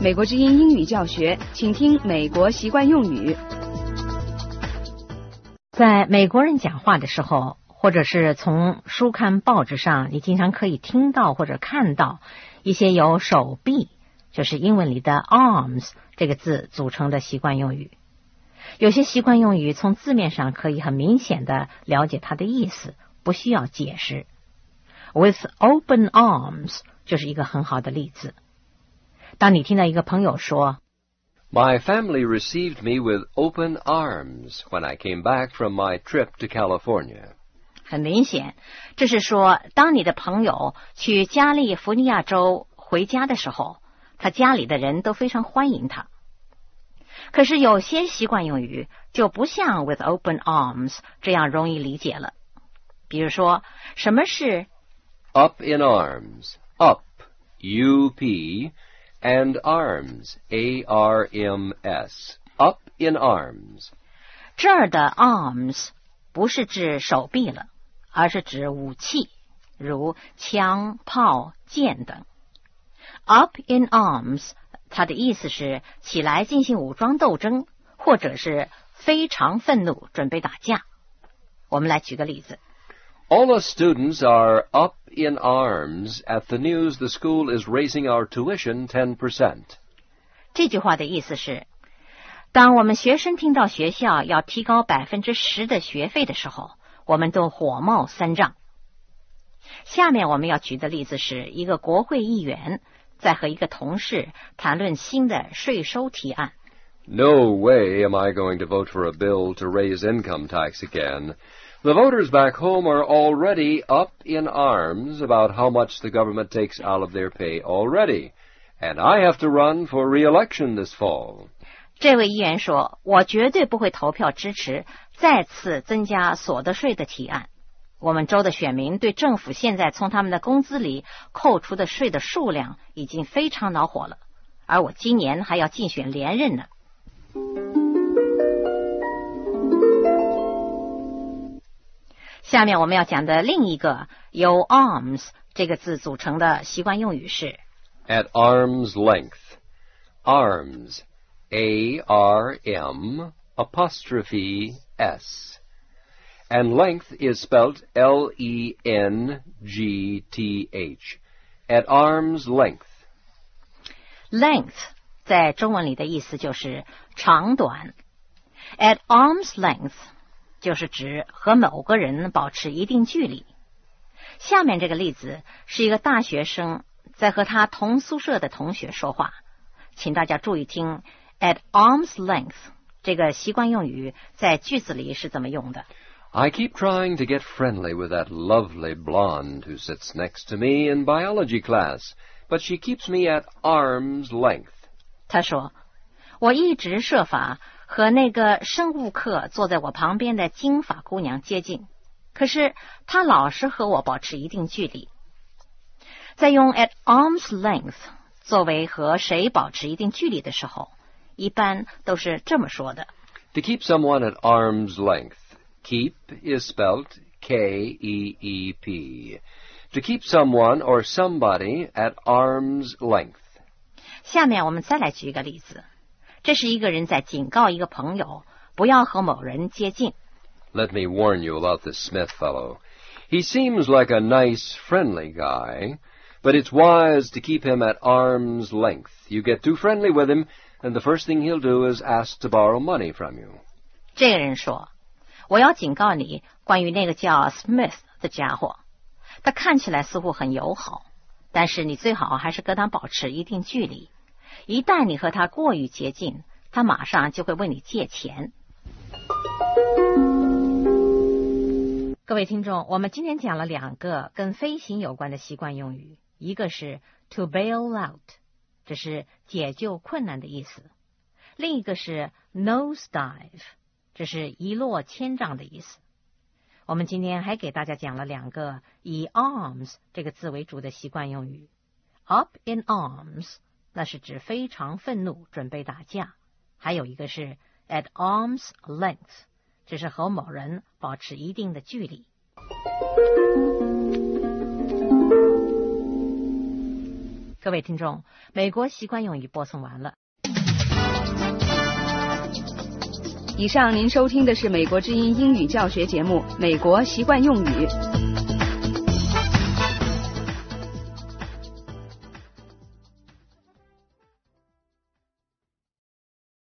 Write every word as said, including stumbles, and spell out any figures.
美国之音英语教学，请听美国习惯用语。 在美国人讲话的时候，或者是从书刊报纸上，你经常可以听到或者看到一些由手臂，就是英文里的 arms 这个字组成的习惯用语。有些习惯用语从字面上可以很明显的了解它的意思，不需要解释。With open arms 就是一个很好的例子。当你听到一个朋友说 My family received me with open arms when I came back from my trip to California. 很明显，这是说当你的朋友去加利福尼亚州回家的时候，他家里的人都非常欢迎他。可是有些习惯用语就不像 with open arms 这样容易理解了。比如说，什么是 Up in arms, up, U P, and arms, A R M S, up in arms. 这儿的 arms 不是指手臂了，而是指武器，如枪、炮、剑等。Up in arms 它的意思是起来进行武装斗争，或者是非常愤怒，准备打架。我们来举个例子。 All the students are up in arms at the news the school is raising our tuition ten percent. 这句话的意思是，当我们学生听到学校要提高百分之十的学费的时候，我们都火冒三丈。下面我们要举的例子是一个国会议员在和一个同事谈论新的税收提案。 No way am I going to vote for a bill to raise income tax again. The voters back home are already up in arms about how much the government takes out of their pay already, and I have to run for re-election this fall. 这位议员说，我绝对不会投票支持再次增加所得税的提案。我们州的选民对政府现在从他们的工资里扣除的税的数量已经非常恼火了，而我今年还要竞选连任呢。下面我们要讲的另一个由 arms 这个字组成的习惯用语是 At arm's length. Arms. A R M apostrophe S. And length is spelt L E N G T H. At arm's length. Length 在中文里的意思就是长短。At arm's length就是指和某个人保持一定距离。下面这个例子是一个大学生在和他同宿舍的同学说话，请大家注意听 at arm's length 这个习惯用语在句子里是怎么用的。 I keep trying to get friendly with that lovely blonde who sits next to me in biology class, but she keeps me at arm's length. 他说，我一直设法和那个生物课坐在我旁边的金发姑娘接近，可是她老是和我保持一定距离。在用 at arm's length 作为和谁保持一定距离的时候，一般都是这么说的。 To keep someone at arm's length. Keep is spelt K E E P. To keep someone or somebody at arm's length. 下面我们再来举一个例子。这是一个人在警告一个朋友，不要和某人接近。 Let me warn you about this Smith fellow. He seems like a nice, friendly guy, but it's wise to keep him at arm's length. You get too friendly with him, and the first thing he'll do is ask to borrow money from you. 这个人说，我要警告你，关于那个叫 Smith 的家伙，他看起来似乎很友好，但是你最好还是跟他保持一定距离。一旦你和他过于接近，他马上就会问你借钱。各位听众，我们今天讲了两个跟飞行有关的习惯用语，一个是 to bail out， 这是解救困难的意思；另一个是 nosedive， 这是一落千丈的意思。我们今天还给大家讲了两个以 arms 这个字为主的习惯用语。 up in arms 那是指非常愤怒，准备打架；还有一个是 at arm's length， 这是和某人保持一定的距离。 各位听众，美国习惯用语播送完了。 以上您收听的是美国之音英语教学节目《美国习惯用语》。